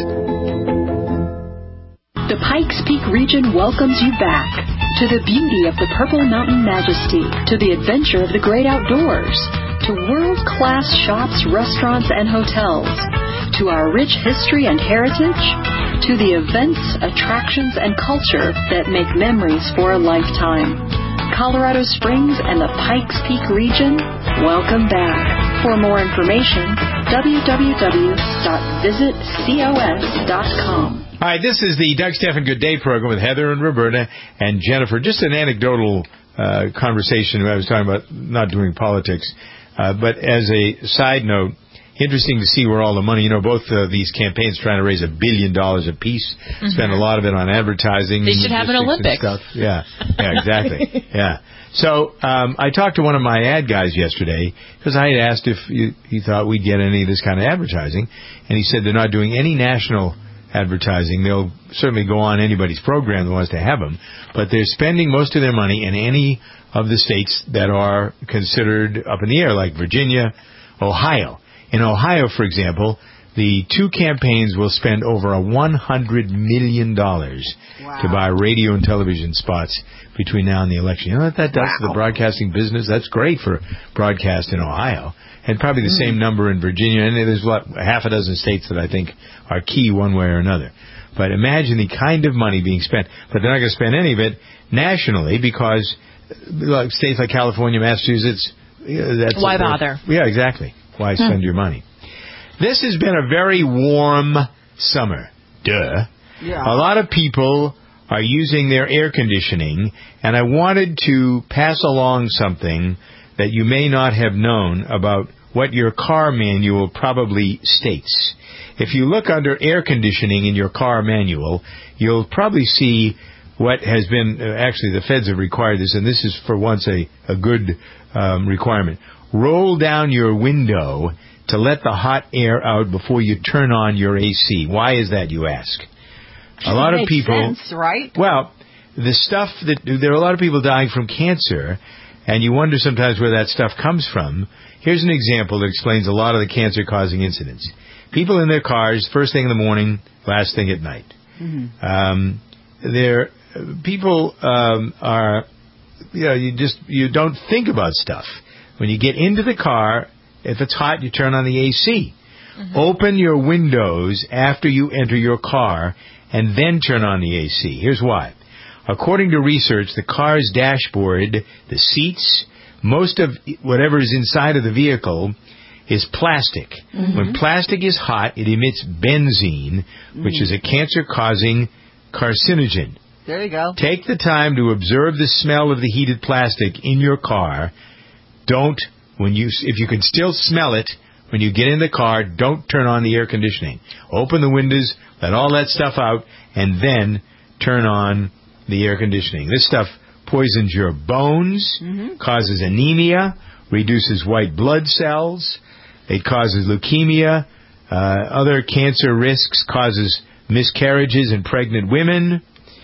The Pikes Peak region welcomes you back to the beauty of the Purple Mountain Majesty, to the adventure of the great outdoors, to world-class shops, restaurants, and hotels, to our rich history and heritage, to the events, attractions, and culture that make memories for a lifetime. Colorado Springs and the Pikes Peak region, welcome back. For more information, w w w dot visit cos dot com. All right, this is the Doug Stephan Good Day program with Heather and Roberta and Jennifer. Just an anecdotal uh, conversation. I was talking about not doing politics, uh, but as a side note, interesting to see where all the money, you know, both uh, these campaigns trying to raise a billion dollars apiece, mm-hmm. spend a lot of it on advertising. They should have an Olympics. Stuff. Yeah, yeah, exactly. yeah. So um, I talked to one of my ad guys yesterday because I had asked if you, he thought we'd get any of this kind of advertising, and he said they're not doing any national advertising. They'll certainly go on anybody's program that wants to have them, but they're spending most of their money in any of the states that are considered up in the air, like Virginia, Ohio. In Ohio, for example, the two campaigns will spend over a one hundred million dollars wow. to buy radio and television spots between now and the election. You know what that does wow. to the broadcasting business? That's great for broadcast in Ohio. And probably the mm. same number in Virginia. And there's what, half a dozen states that I think are key one way or another. But imagine the kind of money being spent. But they're not going to spend any of it nationally because like states like California, Massachusetts, that's why bother? Yeah, exactly. Why spend your money? This has been a very warm summer. Duh. Yeah. A lot of people are using their air conditioning, and I wanted to pass along something that you may not have known about what your car manual probably states. If you look under air conditioning in your car manual, you'll probably see what has been, uh, actually the feds have required this, and this is for once a, a good um, requirement. Roll down your window to let the hot air out before you turn on your A C. Why is that, you ask? A lot of people, sense, right? Well, the stuff that there are a lot of people dying from cancer, and you wonder sometimes where that stuff comes from. Here's an example that explains a lot of the cancer-causing incidents. People in their cars, first thing in the morning, last thing at night. Mm-hmm. Um, there, people um, are, you know, you just you don't think about stuff. When you get into the car, if it's hot, you turn on the A C. Mm-hmm. Open your windows after you enter your car, and then turn on the A C. Here's why. According to research, the car's dashboard, the seats, most of whatever is inside of the vehicle is plastic. Mm-hmm. When plastic is hot, it emits benzene, mm-hmm. which is a cancer-causing carcinogen. There you go. Take the time to observe the smell of the heated plastic in your car. Don't, when you, if you can still smell it, when you get in the car, don't turn on the air conditioning. Open the windows, let all that stuff out, and then turn on the air conditioning. This stuff poisons your bones, mm-hmm. causes anemia, reduces white blood cells, it causes leukemia, uh, other cancer risks, causes miscarriages in pregnant women.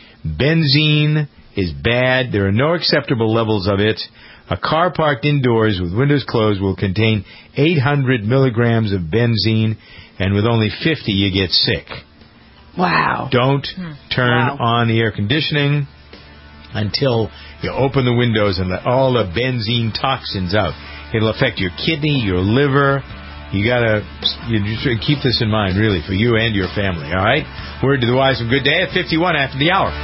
Benzene is bad. There are no acceptable levels of it. A car parked indoors with windows closed will contain eight hundred milligrams of benzene, and with only fifty you get sick. Wow. Don't Hmm. turn Wow. on the air conditioning until you open the windows and let all the benzene toxins out. It'll affect your kidney, your liver. You gotta you should keep this in mind, really, for you and your family, all right? Word to the wise from Good Day at fifty-one after the hour.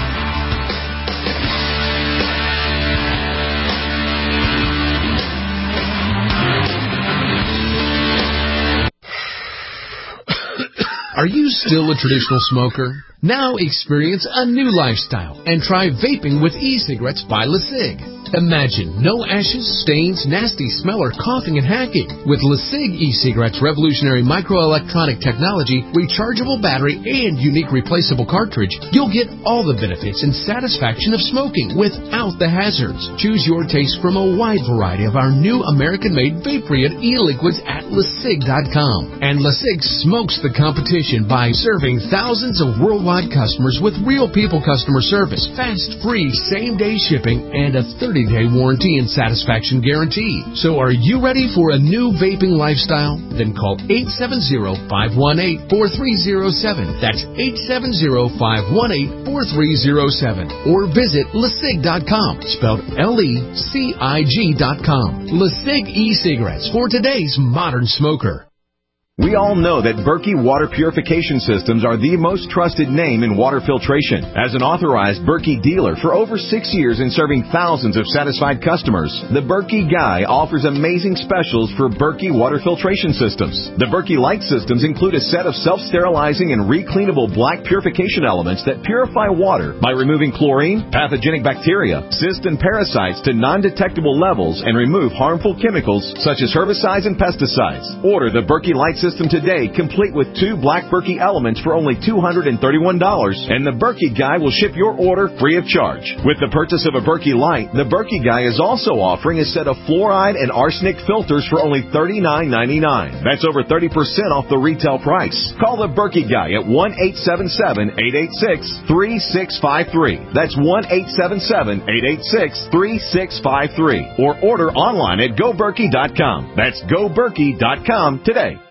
Are you still a traditional smoker? Now experience a new lifestyle and try vaping with e-cigarettes by LeSig. Imagine no ashes, stains, nasty smell, or coughing and hacking. With LeSig e-cigarettes' revolutionary microelectronic technology, rechargeable battery, and unique replaceable cartridge, you'll get all the benefits and satisfaction of smoking without the hazards. Choose your taste from a wide variety of our new American-made Vaporeon e-liquids at LeSig dot com. And LeSig smokes the competition by serving thousands of worldwide customers with real people customer service, fast, free, same-day shipping, and a thirty-day warranty and satisfaction guarantee. So are you ready for a new vaping lifestyle? Then call eight seven zero, five one eight, four three zero seven. That's eight seven zero, five one eight, four three zero seven. Or visit LeSig dot com, spelled L E C I G dot com. LeSig e-cigarettes for today's modern smoker. We all know that Berkey Water Purification Systems are the most trusted name in water filtration. As an authorized Berkey dealer for over six years and serving thousands of satisfied customers, the Berkey Guy offers amazing specials for Berkey Water Filtration Systems. The Berkey Light Systems include a set of self-sterilizing and recleanable black purification elements that purify water by removing chlorine, pathogenic bacteria, cysts, and parasites to non-detectable levels and remove harmful chemicals such as herbicides and pesticides. Order the Berkey Light System today, complete with two black Berkey elements for only two hundred thirty-one dollars, and the Berkey Guy will ship your order free of charge. With the purchase of a Berkey Light, the Berkey Guy is also offering a set of fluoride and arsenic filters for only thirty-nine ninety-nine. That's over thirty percent off the retail price. Call the Berkey Guy at one eight seven seven, eight eight six, three six five three. That's one eight seven seven, eight eight six, three six five three. Or order online at go berkey dot com. That's go berkey dot com today.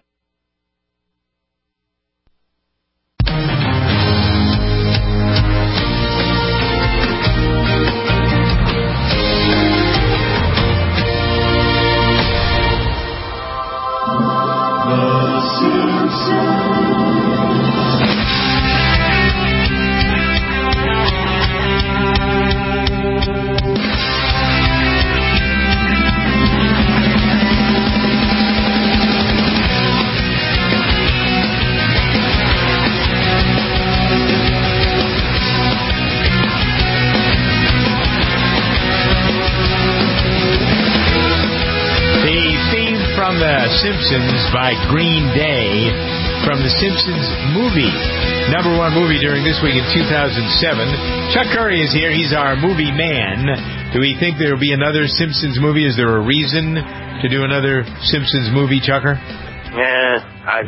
Simpsons by Green Day from the Simpsons movie. Number one movie during this week in two thousand seven. Chuck Curry is here. He's our movie man. Do we think there will be another Simpsons movie? Is there a reason to do another Simpsons movie, Chucker? Yeah,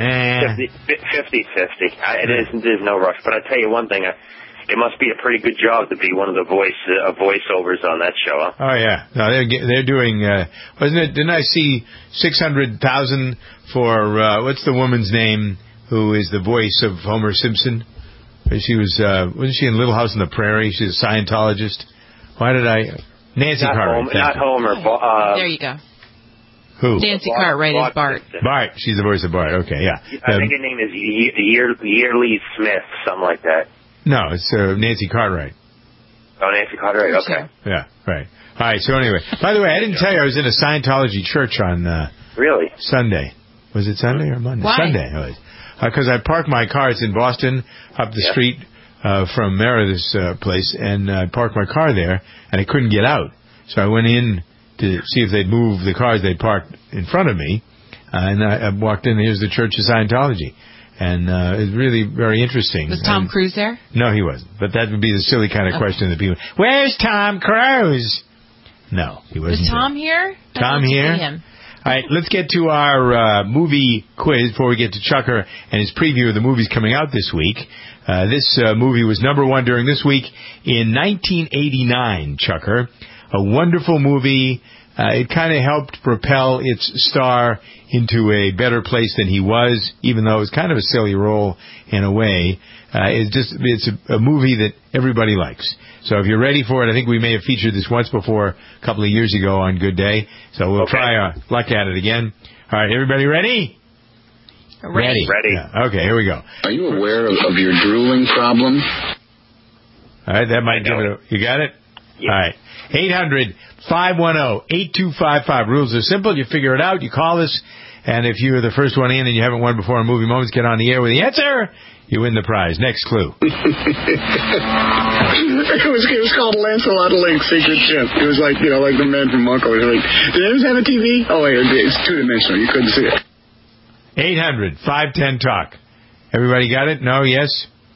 I, fifty fifty. It is, there's no rush. But I tell you one thing. I, It must be a pretty good job to be one of the voice uh, voiceovers on that show, huh? Oh yeah, no, they're they're doing. Uh, wasn't it? Didn't I see six hundred thousand for uh, what's the woman's name who is the voice of Homer Simpson? She was uh, wasn't she in Little House on the Prairie? She's a Scientologist. Why did I? Nancy not Cartwright. Homer, not Homer. Uh, there you go. Who? Nancy Cartwright is Bart. Bart. She's the voice of Bart. Okay, yeah. I think her name is Year Yearly Smith, something like that. No, it's uh, Nancy Cartwright. Oh, Nancy Cartwright, okay. Yeah, right. All right, so anyway. By the way, I didn't tell you I was in a Scientology church on uh, really Sunday. Was it Sunday or Monday? Why? Sunday. Because uh, I parked my car. It's in Boston, up the yeah. street uh, from Meredith's uh, place, and I uh, parked my car there, and I couldn't get out. So I went in to see if they'd move the cars they'd parked in front of me, uh, and I, I walked in, and here's the Church of Scientology. And uh, it's really very interesting. Was Tom and, Cruise there? No, he wasn't. But that would be the silly kind of okay. question that people, where's Tom Cruise? No, he wasn't. Was Tom there. here? Tom here? Him. All right, let's get to our uh, movie quiz before we get to Chucker and his preview of the movies coming out this week. Uh, this uh, movie was number one during this week in nineteen eighty-nine, Chucker. A wonderful movie uh, it kind of helped propel its star into a better place than he was, even though it was kind of a silly role in a way. Uh, it's just, it's a, a movie that everybody likes. So if you're ready for it, I think we may have featured this once before a couple of years ago on Good Day. So we'll okay. try our luck at it again. All right, everybody ready? Ready. Ready. Yeah. Okay, here we go. Are you aware of, of your drooling problem? All right, that might give it a... You got it? Yeah. All right. eight hundred, five one zero, eight two five five. Rules are simple. You figure it out. You call us. And if you're the first one in and you haven't won before on Movie Moments, get on the air with the answer. You win the prize. Next clue. it, was, it was called Lancelot Link's Secret Ship. It was like, you know, like the man from Uncle. It was like, did it have a T V? Oh, wait, it's two-dimensional. You couldn't see it. eight hundred, five ten, talk. Everybody got it? No? Yes?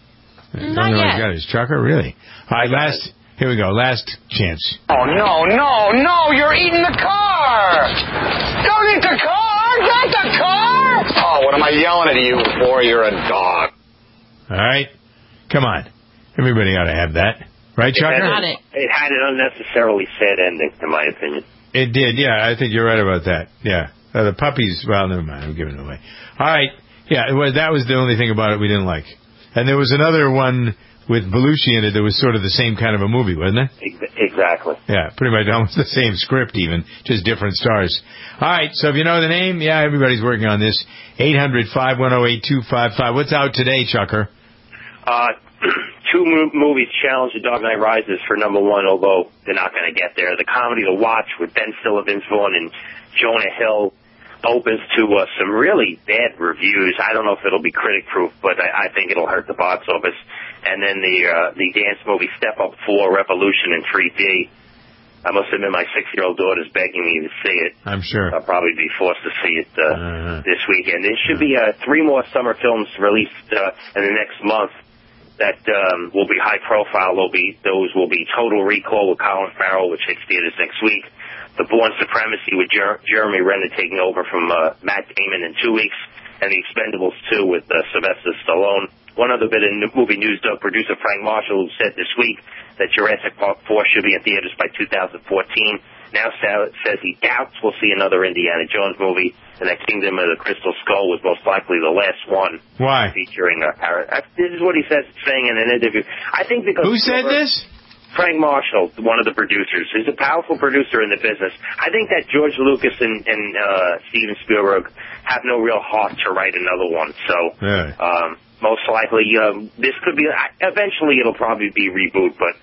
Not yet. Got it. Is Chucker? Really? All right, last... Here we go. Last chance. Oh, no, no, no. You're eating the car. Don't eat the car. Get the car. Oh, what am I yelling at you for? You're a dog. All right. Come on. Everybody ought to have that. Right, Chucker? Got it. It had an unnecessarily sad ending, in my opinion. It did, yeah. I think you're right about that. Yeah. Uh, the puppies, well, never mind. I'm giving it away. All right. Yeah, it was, that was the only thing about it we didn't like. And there was another one with Belushi in it that was sort of the same kind of a movie, wasn't it? Exactly. Yeah, pretty much almost the same script even, just different stars. All right, so if you know the name, yeah, everybody's working on this. eight hundred, five one zero, eight two five five. What's out today, Chucker? Uh, two mo- movies challenge The Dark Knight Rises for number one, although they're not going to get there. The comedy to watch with Ben Stiller, Vince Vaughn, and Jonah Hill opens to uh, some really bad reviews. I don't know if it'll be critic-proof, but I, I think it'll hurt the box office. And then the uh, the dance movie Step Up four Revolution in three D. I must admit my six-year-old daughter's begging me to see it. I'm sure. I'll probably be forced to see it uh, uh-huh. this weekend. There should be uh, three more summer films released uh, in the next month that um, will be high-profile. They'll be, those will be Total Recall with Colin Farrell, which hits theaters next week. The Bourne Supremacy with Jer- Jeremy Renner taking over from uh, Matt Damon in two weeks. And The Expendables two with uh, Sylvester Stallone. One other bit of movie news, though, producer Frank Marshall said this week that Jurassic Park four should be in theaters by two thousand fourteen. Now says he doubts we'll see another Indiana Jones movie, and that Kingdom of the Crystal Skull was most likely the last one. Why? Featuring a parrot. This is what he says, saying in an interview. I think because... Who said this? Frank Marshall, one of the producers. He's a powerful producer in the business. I think that George Lucas and, and uh, Steven Spielberg have no real heart to write another one. So, yeah. um, most likely, um, this could be, eventually it'll probably be reboot, but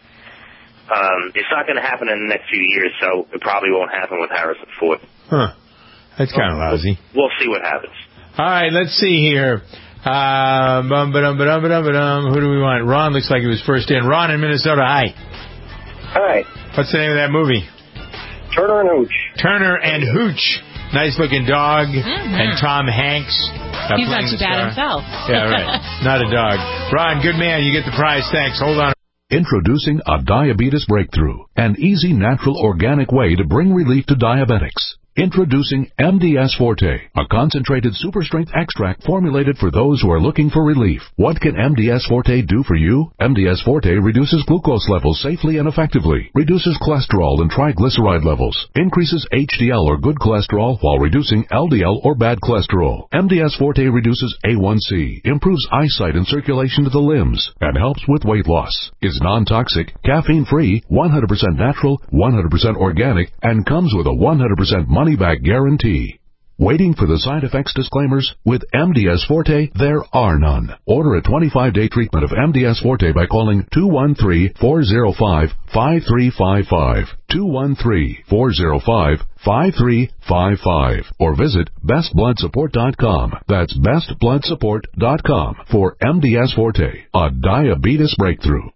um, it's not going to happen in the next few years, so it probably won't happen with Harrison Ford. Huh. That's kind of lousy. We'll see what happens. All right, let's see here. Uh, bum, ba-dum, ba-dum, ba-dum, ba-dum. Who do we want? Ron looks like he was first in. Ron in Minnesota. Hi. Hi. What's the name of that movie? Turner and Hooch. Turner and Hooch. Nice looking dog. Mm-hmm. And Tom Hanks. Uh, He's not too bad himself. Yeah, right. Not a dog. Ron, good man. You get the prize. Thanks. Hold on. Introducing a diabetes breakthrough, an easy, natural, organic way to bring relief to diabetics. Introducing M D S Forte, a concentrated super-strength extract formulated for those who are looking for relief. What can M D S Forte do for you? M D S Forte reduces glucose levels safely and effectively, reduces cholesterol and triglyceride levels, increases H D L or good cholesterol while reducing L D L or bad cholesterol. M D S Forte reduces A one C, improves eyesight and circulation to the limbs, and helps with weight loss. Is non-toxic, caffeine-free, one hundred percent natural, one hundred percent organic, and comes with a one hundred percent money-back guarantee. Waiting for the side effects disclaimers? With M D S Forte, there are none. Order a twenty-five day treatment of M D S Forte by calling two one three, four zero five, five three five five, two one three, four zero five, five three five five, or visit best blood support dot com. That's best blood support dot com for M D S Forte, a diabetes breakthrough.